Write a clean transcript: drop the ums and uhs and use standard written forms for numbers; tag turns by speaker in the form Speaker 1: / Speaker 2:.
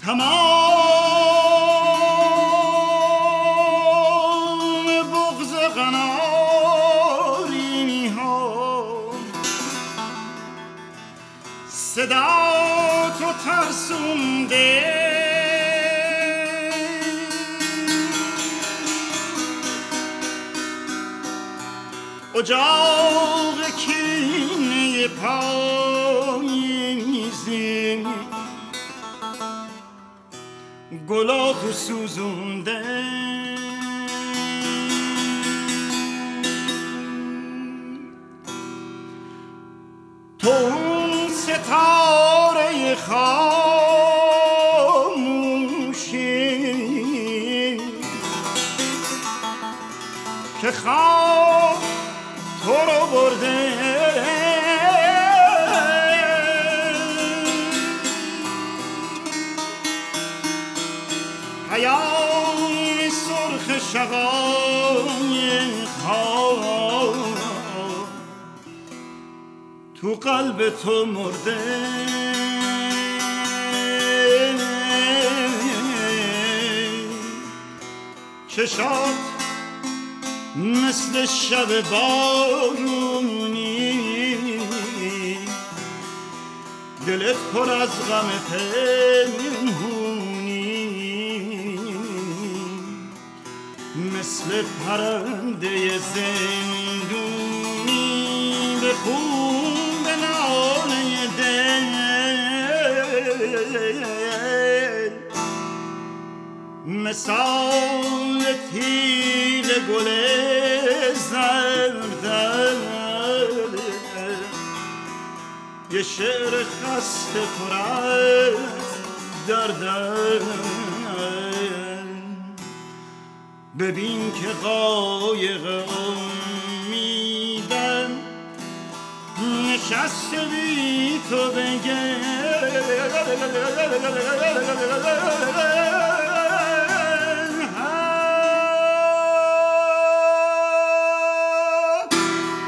Speaker 1: تمام بغض قناری ها صدا تو ترسونده اجاق کینه پاییزی گلاتو سوزونده تو اون ستاره خاموشی که خواب تو رو برده پیام سرخ شقایق ها تو قلب تو مرده چشات مثل شب بارونی دلت پر از غم پنهونی مثل پرنده زندونی به خون به ناله دل مثال تیل گل زردن یه شعر خسته پر از دردن ببین که قایق امیدم نشسته بی تو بگه